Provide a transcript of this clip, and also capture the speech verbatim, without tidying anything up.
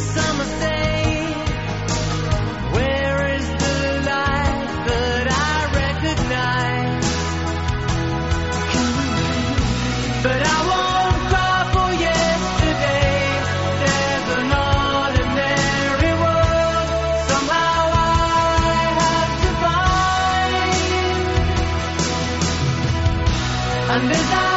summer day. Where is the life that I recognize? But I won't cry for yesterday. There's an ordinary world somehow I have to find. And as I